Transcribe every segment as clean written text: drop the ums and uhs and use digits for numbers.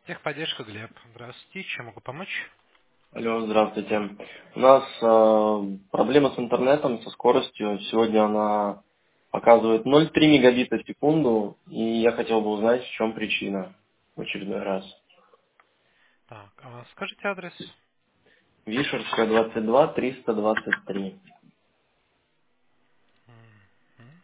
Техподдержка, Глеб. Здравствуйте, чем могу помочь? Алло, здравствуйте. У нас проблема с интернетом, со скоростью. Сегодня она показывает 0,3 мегабита в секунду, и я хотел бы узнать, в чем причина в очередной раз. Так, скажите адрес. Вишерская, 22, 323. Мгм.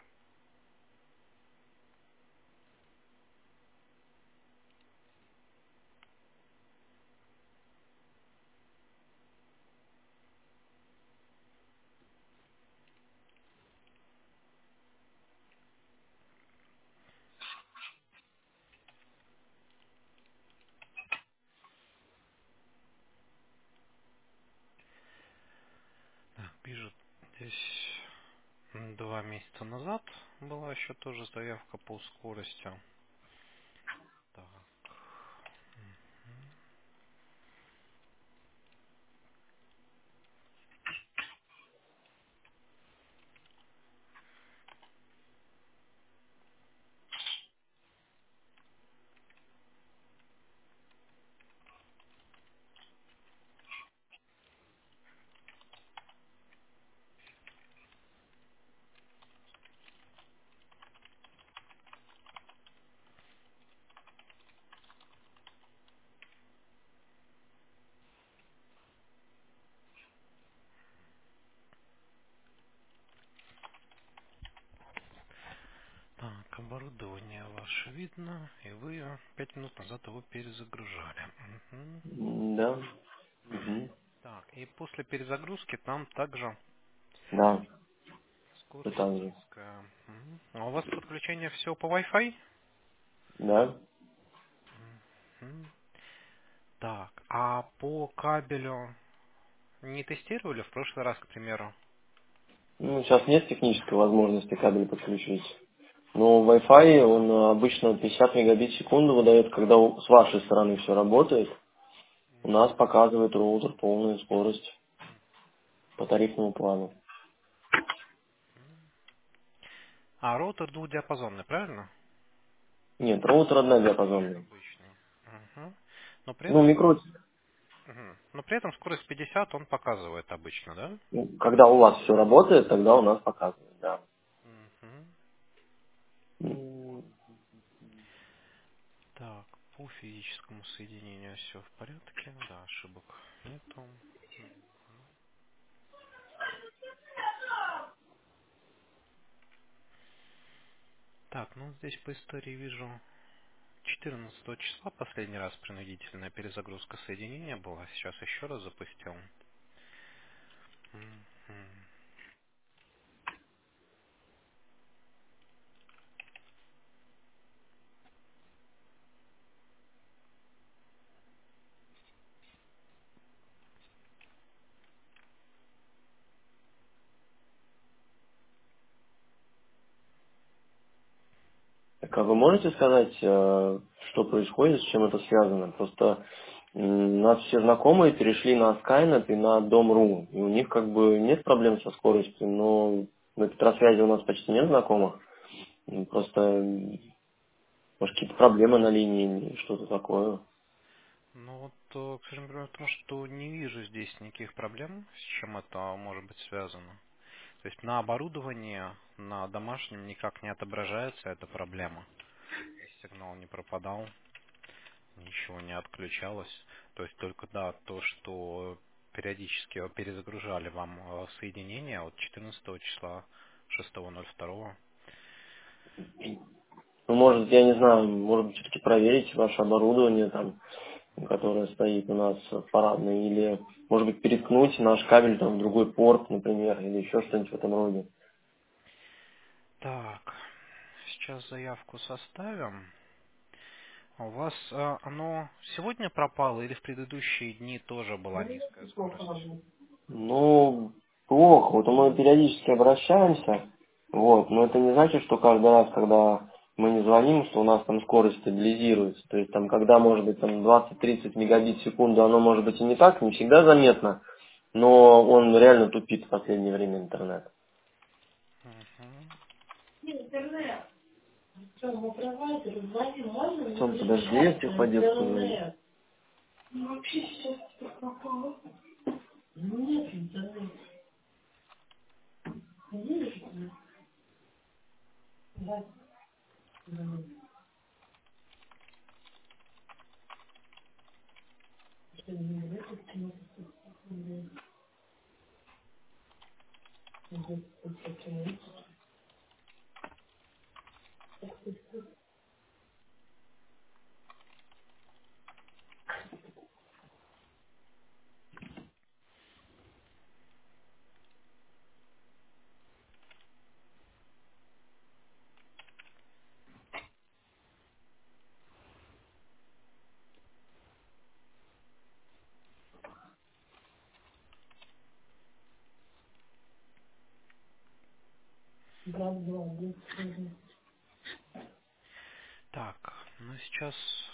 Так, вижу, здесь 2 месяца назад была еще тоже заявка по скорости. Так, так, оборудование ваше видно, и вы 5 минут назад его перезагружали. Мгм. Да. Мгм. Так, и после перезагрузки там также Да, все скорость так же. низкая. Мгм. А у вас подключение все по Wi-Fi? Да. Мгм. Так, а по кабелю не тестировали в прошлый раз, к примеру? Ну, сейчас нет технической возможности кабель подключить. Но Wi-Fi, он обычно 50 мегабит в секунду выдает, когда с вашей стороны все работает. У нас показывает роутер полную скорость по тарифному плану. А роутер двухдиапазонный, правильно? Нет, роутер Как однодиапазонный. обычный. Мгм. Но при Ну, этом микро, скорость, но при этом скорость 50 он показывает обычно, да? ну, когда у вас все работает, тогда у нас показывает, да. Мгм. М, Так, по физическому соединению все в порядке, да, ошибок нету. Так, ну здесь по истории вижу 14 числа последний раз принудительная перезагрузка соединения была. Сейчас еще раз запустил. Мгм. Так, а вы можете сказать, что происходит, с чем это связано? Просто у нас все знакомые перешли на Skynet и на Dom.ru, и у них как бы нет проблем со скоростью, но на Петросвязи у нас почти нет знакомых. Просто, может, какие-то проблемы на линии, что-то такое. Ну вот, к сожалению, проблема в том, что не вижу здесь никаких проблем, с чем это может быть связано. То есть на оборудовании, на домашнем никак не отображается эта проблема. Сигнал не пропадал, ничего не отключалось. То есть только да, то, что периодически перезагружали вам соединение от 14 числа 6.02. Ну, может, я не знаю, может быть, все-таки проверить ваше оборудование там, которое стоит у нас в парадной, или, может быть, переткнуть наш кабель там в другой порт, например, или еще что-нибудь в этом роде. Так, сейчас заявку составим. У вас оно сегодня пропало или в предыдущие дни тоже была низкая скорость? Ну, плохо. Вот мы периодически обращаемся, вот, но это не значит, что каждый раз, когда мы не звоним, что у нас там скорость стабилизируется. То есть там, когда может быть там 20-30 мегабит в секунду, оно может быть и не так, не всегда заметно, но он реально тупит в последнее время интернет. Мгм. Артем, подожди, я тебе подискую. Так, ну сейчас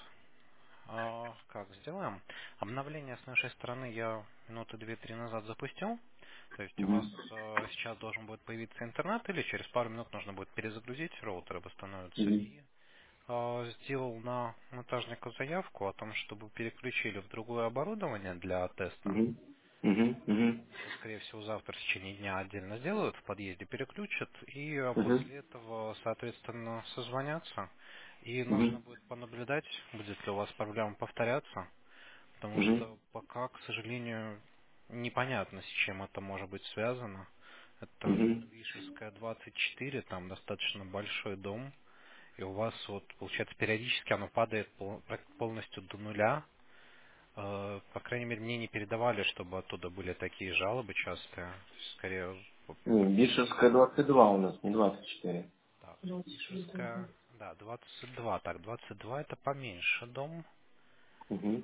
как сделаем? Обновление с нашей стороны я минуты 2-3 назад запустил. То есть у вас Мгм. сейчас должен будет появиться интернет, или через пару минут нужно будет перезагрузить, роутеры восстановятся. Мгм. И сделал на монтажнику заявку о том, чтобы переключили в другое оборудование для теста. Мгм. Мгм. Мгм. Это, скорее всего, завтра в течение дня отдельно сделают, в подъезде переключат, и Мгм. после этого, соответственно, созвонятся. И нужно Мгм. будет понаблюдать, будет ли у вас проблема повторяться, потому Мгм. что пока, к сожалению, непонятно, с чем это может быть связано. Это Мгм. Вишерская 24, там достаточно большой дом, и у вас, вот, получается, периодически оно падает полностью до нуля. По крайней мере, мне не передавали, чтобы оттуда были такие жалобы частые. Скорее, Не, Бишевская 22 у нас, не 24. так, Вишерская, да, 22. Так, 22 это поменьше дом. Мгм.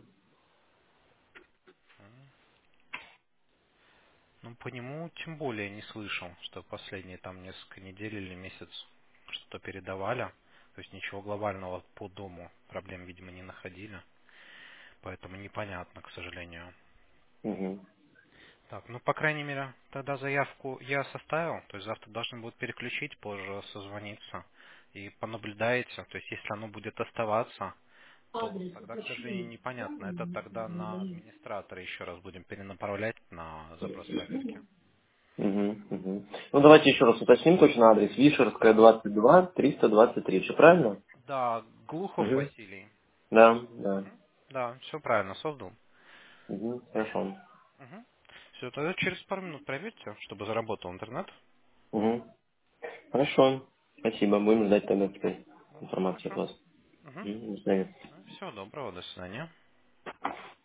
Ну, по нему тем более не слышал, что последние там несколько недель или месяц что-то передавали. То есть ничего глобального по дому проблем, видимо, не находили. Поэтому непонятно, к сожалению. Мгм. Так, ну, по крайней мере, тогда заявку я составил, то есть завтра должны будут переключить, позже созвониться и понаблюдаете, то есть если оно будет оставаться, то тогда, к сожалению, непонятно. Это тогда на администратора еще раз будем перенаправлять на запрос проверки. Мгм. Мгм. Ну, давайте еще раз уточним точно адрес. Вишерская 22, 323. Все правильно? Да, Глухов Угу. Василий. Да, да. Мгм. Да, все правильно, создал. Угу. Хорошо. Все, тогда через пару минут проверьте, чтобы заработал интернет. Угу. Хорошо. Спасибо. Будем ждать тогда теперь Ну, информации от хорошо. вас. Угу. До свидания. Всего доброго, до свидания.